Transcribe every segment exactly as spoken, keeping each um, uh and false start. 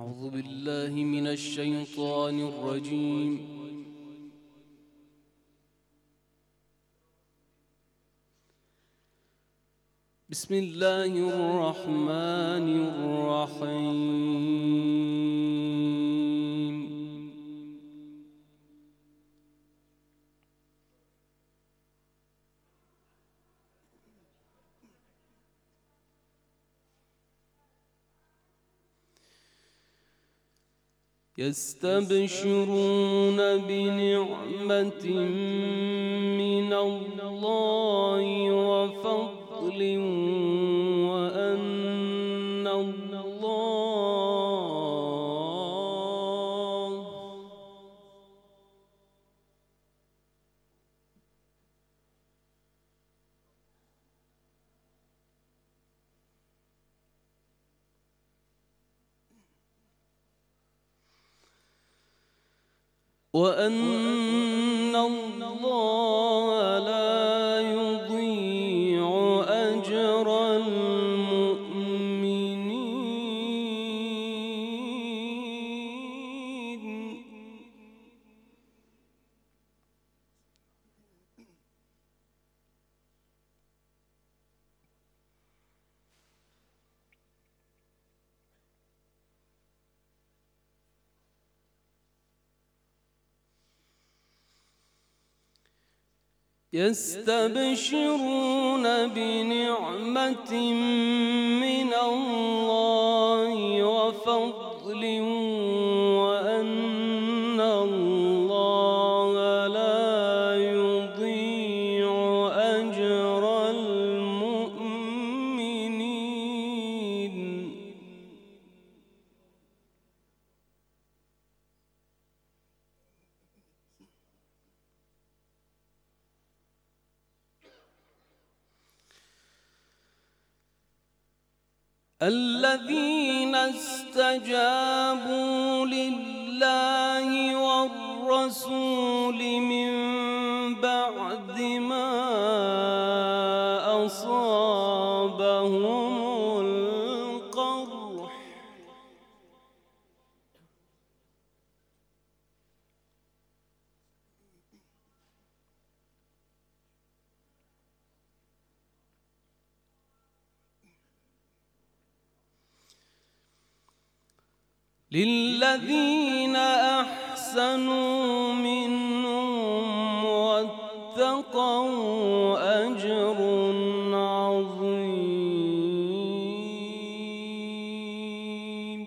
أعوذ بالله من الشيطان الرجيم. بسم الله الرحمن الرحيم. يستبشرون بنعمة من الله وفضل وأن الله وأن الله لا يضيع أجر المؤمنين. يستبشرون بنعمة من الله وفضل وأن الله لا يضيع أجر المؤمنين. الذين استجابوا لله والرسول من بعد ما أصابهم القرح للذين أحسنوا منهم واتقوا أجر عظيم.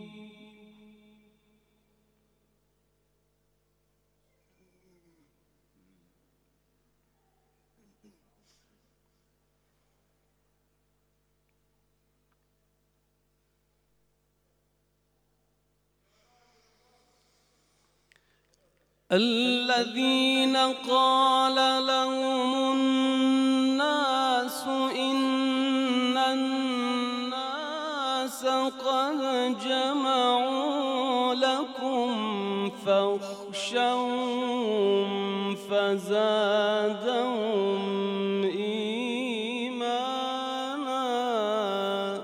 الذين قال لهم الناس إن الناس قد جمعوا لكم فاخشوهم فزادهم إيمانا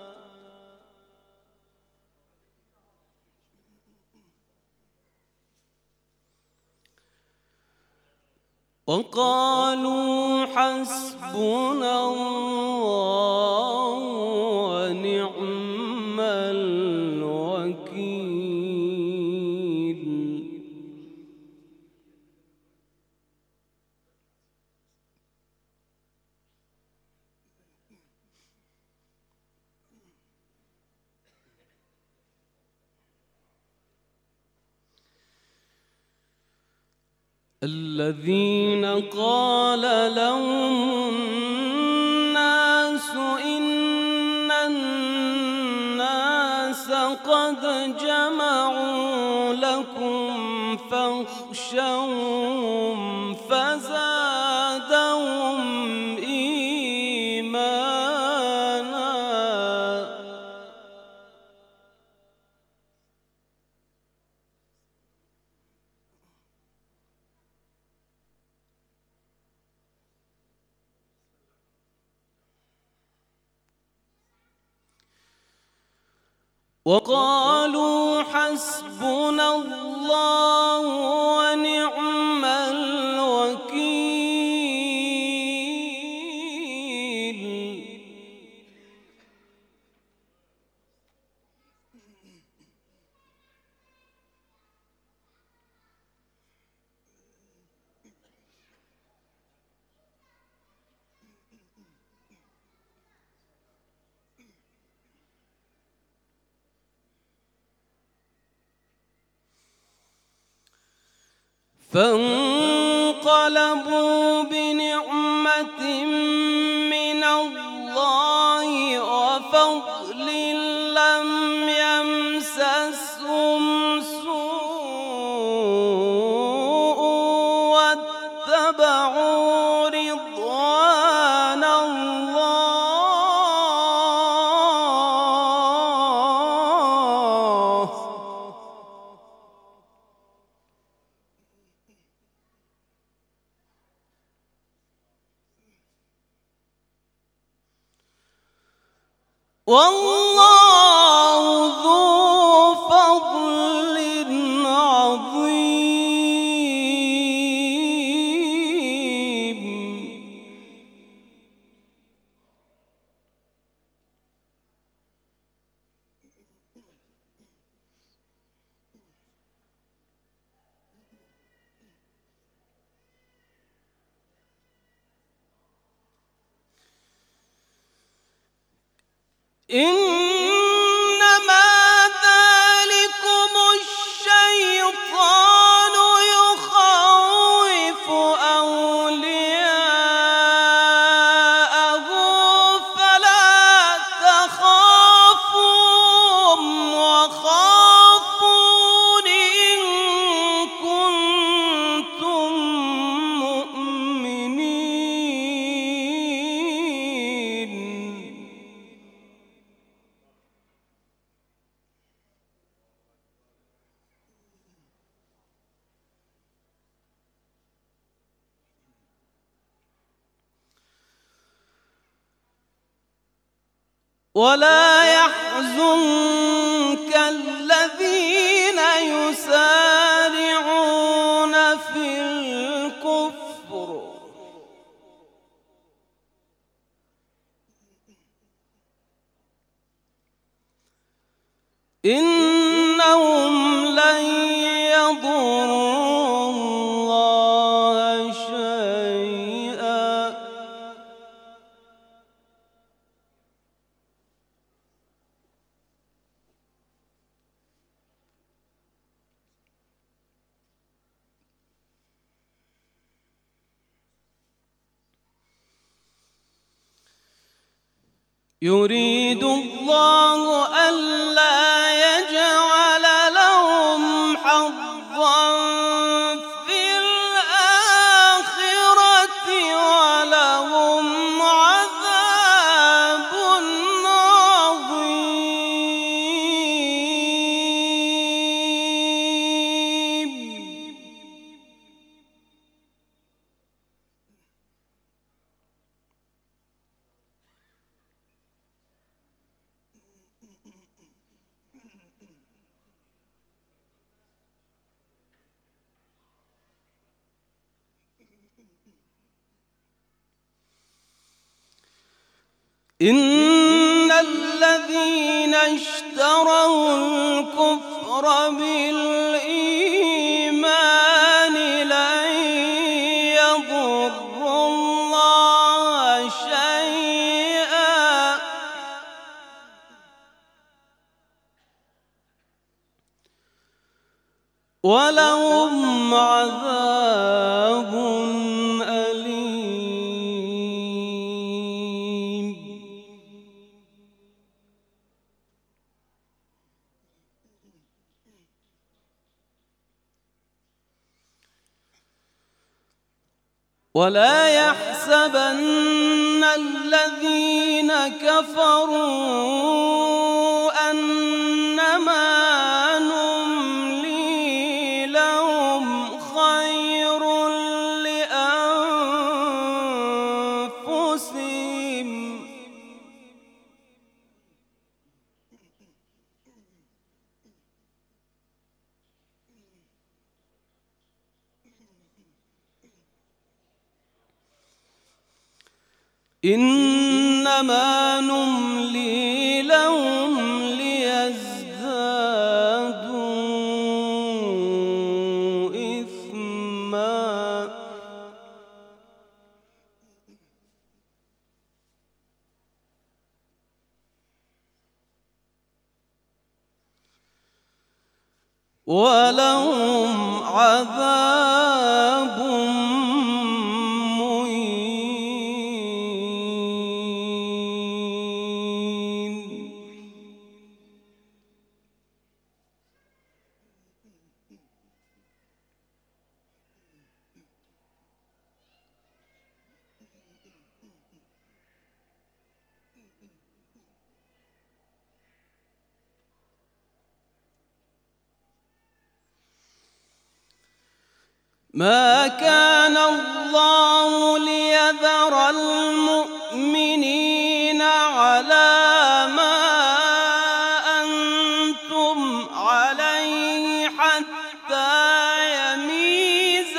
وقالوا حسبنا الله ونعم الوكيل. الذين قال لهم الناس إن الناس قد جمعوا لكم فاخشوهم فزادهم إيمانا وقالوا حسبنا الله ونعم الوكيل. فانقلبوا بنعمة من الله وفضل لم يمسسهم سوء واتبعوا رضوان الله. والله ذو فضل عظيم. إنما ذلكم الشيطان يخوف أولياءه فلا تخافوهم وخافون إن كنتم مؤمنين. ولا يحزنك الذين يسارعون في الكفر إنهم لن يضروا الله شيئا يريد الله ألا يجعل لهم حظا في الآخرة ولهم عذاب عظيم. إن الذين اشتروا الكفر بالإيمان لن يضروا الله شيئا ولهم عذاب أليم. ولا يحسبن الذين كفروا أنما نملي لهم خير لأنفسهم إنما نملي لهم ليزدادوا إثما ولهم عذاب ما كان الله ليذر المؤمنين على ما أنتم عليه حتى يميز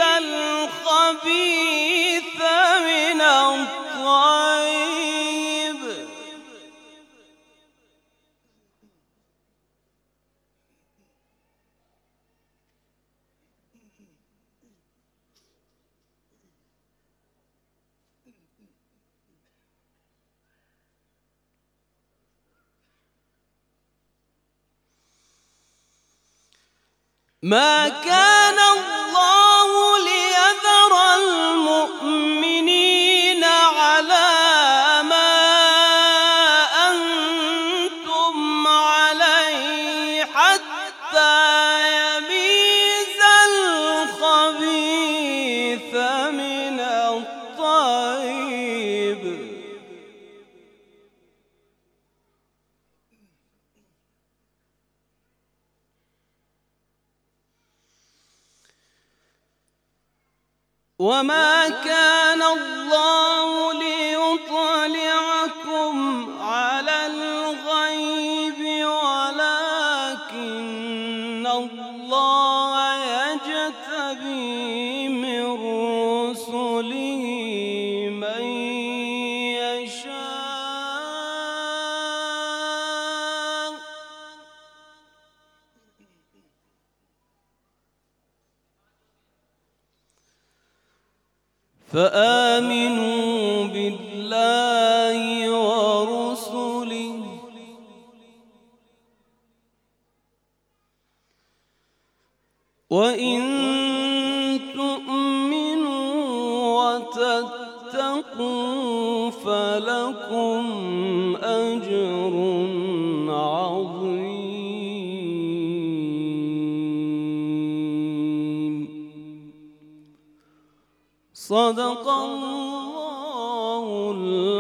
الخبيث من الطيب ما كان الله ليذر المؤمنين على ما أنتم عليه حتى يميز الخبيث من الطيب وما كان الله ليطلعكم على الغيب ولكن الله يجتبي من رسله من يشاء فآمنوا بالله ورسله وإن تؤمنوا وتتقوا فلكم أجر عظيم صدق الله